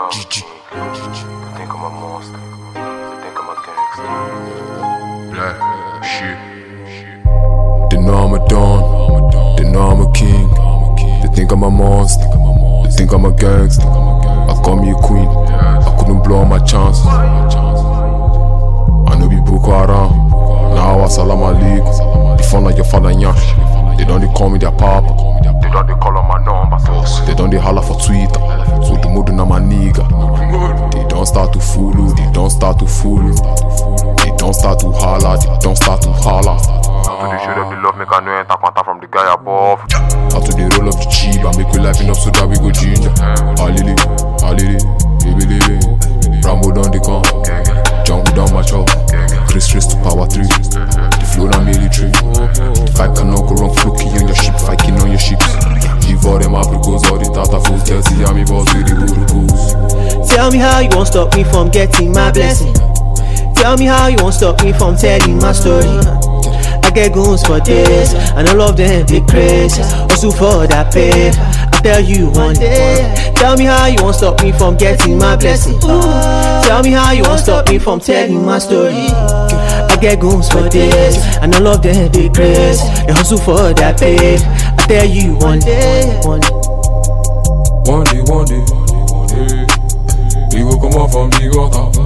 GG. They think I'm a monster. They think I'm a gangster. Black shit. They know I'm a don. They know I'm a king. They think I'm a monster. They think I'm a gangster. I call me a queen. I couldn't blow on my chances. I know be Boko Haram. Now Assalamu alaikum. They phone like your father Nyash. They don't call me their papa. They don't call on my number. They don't holler for Twitter. So the mood na my nigga. They don't start to fool you. They don't start to fool you. They don't start to holler. They don't start to holler. After they show them the love, make I know enter contact from the guy above. After they roll up the cheap, I make we liven up so that we go ginger. Halili, baby, Rambo down the gun, jungle down my chop, Chris race to power 3, the flow na military. If I cannot go wrong, fluky on your ship, fighting on your ships. Give all them apricot, all the tata fools, Kelsey and me boss with the burukus. Tell me how you won't stop me from getting my blessing. Tell me how you won't stop me from telling my story. I get goons for days, and all of them they crazy. Also for that pay, I'll tell you one day. Tell me how you won't stop me from getting my blessing. Tell me how you won't stop me from telling my story. I get goons for days, and all of them they crazy. They hustle for that pay, I'll tell you one day. One day, we will come out from the gutter.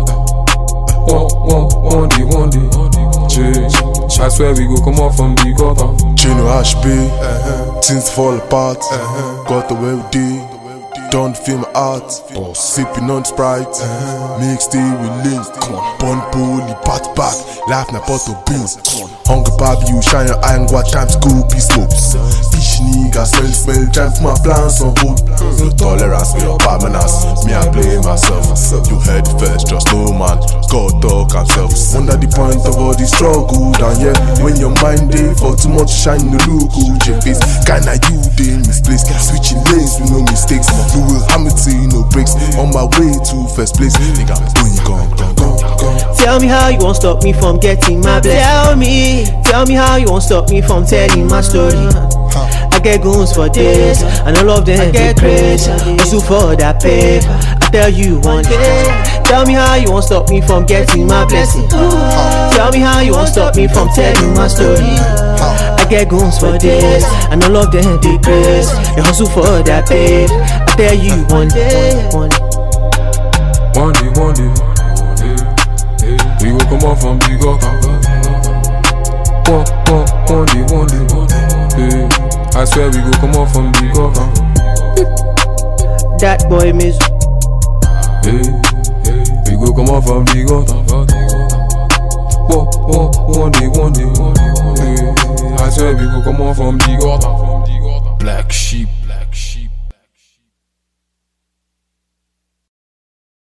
One day, change. I swear we go come out from the gutter. Chino HB, things fall apart. Got the way we did, don't feel my art. Sipping on Sprite, mixed it with links. Bun bully, bat back, laugh na pot of beans. Hunger Bobby, you shine your eye and what time school be smokes. Bitch nigga, smell, time for my plans on hold. No tolerance, me up bad manners. Me I blame myself. You heard it first, just no man. God talk himself. Under the point of all the struggle, and yeah, when your mind day for too much shine, no look good. Your face, kinda you dey misplaced. Switching lanes with no mistakes. You will hammer till no breaks. On my way to first place, nigga, doing gone. Tell me how you won't stop me from getting my blessing. Tell me how you won't stop me from telling my story. I get goons for days, and all of them get crazy. Also for that paper, I tell you one day. Tell me how you won't stop me from getting my blessing. Tell me how you won't stop me from telling my story. I get goons for days, and all of them they crazy. They hustle for that paper, I tell you one day. One day, we will come out from the gutter. One day, I swear we go come out from the gutter. That boy miss. We go come out from the gutter. One day, I swear we go come out from the gutter.